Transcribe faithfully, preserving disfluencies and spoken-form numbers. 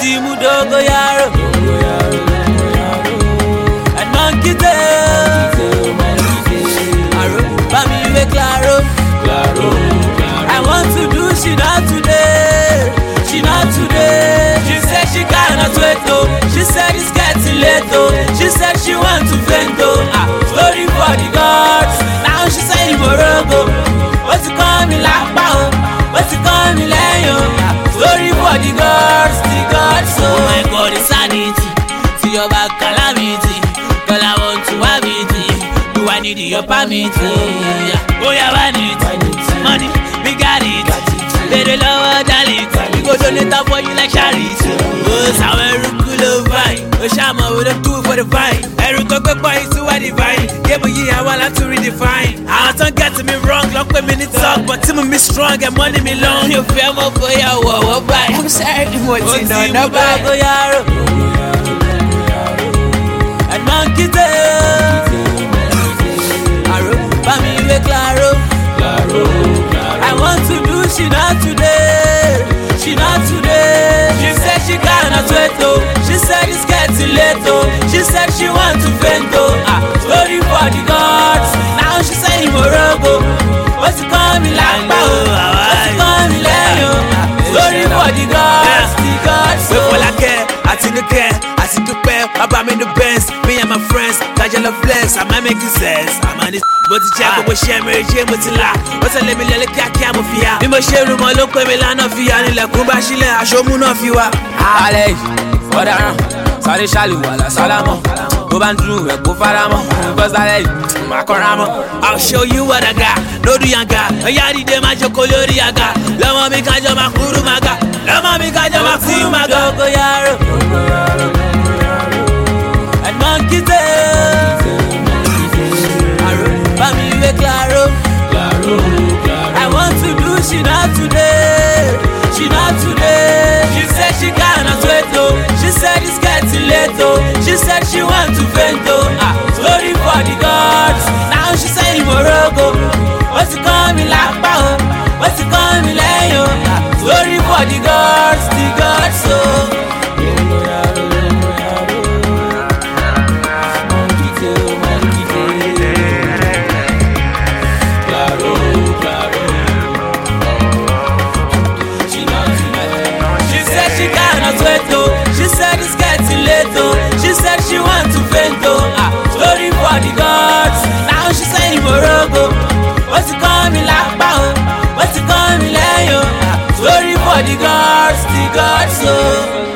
ti mú dógóyárò and monkey tail. Àrò bá mi wé claro. I want to do she not today, she not today. She said she cannot wait oh, she said it's getting late oh. She said she want to faint oh. Ah, story for the gods. Now she say Morogo. What's it call me lápá oh, what's it call me lẹ́yìn oh. Ah, story for the gods, the gods oh. Oh my God, it's sanity. See your back calamity. Girl, I want to have it. Do I need your permit? Oh yeah, I need money. We got it. Little lower than it. We go donate up for you like charity. Oh, sour cool vine. Oh, Shama with a two for the vine. Every talk about is to a divine. Yeah, but yeah, I want to redefine. I don't get me wrong, long when minutes talk, but Tim me strong and money me long. You feel more for your wow, bye. I'm sorry, what's in on the bag? And monkey tail. Àrò bá mi wé claro. I want to do she not today, she not today. She said she cannot wait oh, she said it's getting late oh. She said she want to faint oh. Ah, story for the gods. Now she say Morogo. What's it call me lápá oh, what's it call me lẹ́yìn oh. Ah, story for the gods, the gods oh. Wait for like Atinúkẹ́, Àtidúpẹ́, bàbá mi ní Benz. Me and my friends, Kajala flex, I might make you sense. I'm on this. Mo ti jẹ́ gbogbo ṣẹ́ mi ṣé mo ti là. Ó tẹ̀lé mi lẹ́lẹ́ kíákíá mo fi ya. Bí mo ṣe rú mọ́ ló pé mi lánàá fi ya. Nílẹ̀kùn bá sílẹ̀ aṣọ́mú náà fi wá. Alẹ́ yìí, ọ̀daràn, sáré ṣàlùwàlà sálámọ̀. Tó bá ń dùn ẹ̀ kó faramọ́. Bọ́sà alẹ́ yìí, máa kọ́ra mọ́. I'll show you what I got, lórí yanga. Ọ̀yá dìde máa jókòó lórí àga. Lọ́mọ mi kájọ máa kúrú máa ga. Lọ́mọ mi kájọ máa kúrú máa ga. Dógóyárò and monkey tail. Bá mi wé claro. I want to do she not today, she not today. She said she cannot wait oh, she said it's getting late oh. She said she want to faint oh. Ah, story for the gods. Now she say Morogo. What's it call me lápá oh, what's it call me lẹ́yìn oh. Ah, story for the gods, the gods oh. She said it's getting late oh, she said she want to faint oh. Ah, story for the gods. Now she say Morogo. What's it call me lápá oh, what's it call me lẹ́yìn oh. Ah, story for the gods, the gods oh.